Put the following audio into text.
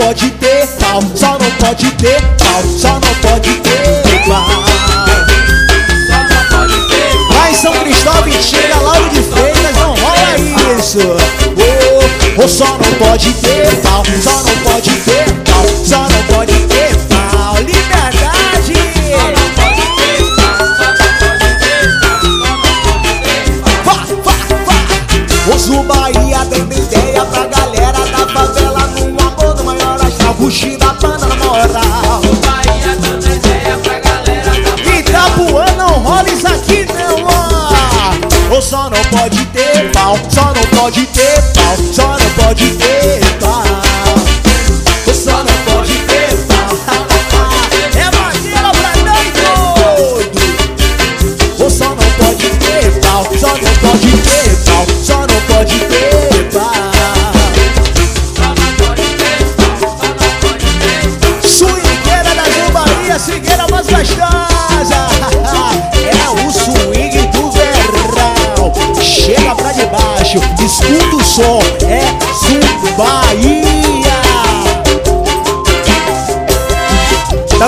pode ter pau, só não pode ter pau, só não pode ter pau. Lá em São Cristóvão, Itinga, Lauro de Freitas, não rola isso. Oh, só não pode ter pau, só não pode ter pau, só não pode ter pau. Liberdade. Só não pode ter pau, só não pode ter pau, só não pode ter pau. Osso Bahia dando ideia pra galera da favela, num amor do maior astral, Buxi da banda na moral. O Bahia dando ideia pra galera da favela. Itapuã não rola isso aqui não, ó. Ou só não pode ter pau, só não pode ter pau, só não pode ter pau. Ou só não pode ter pau. É maneira pra doido. Ou só não pode ter pau, só não pode ter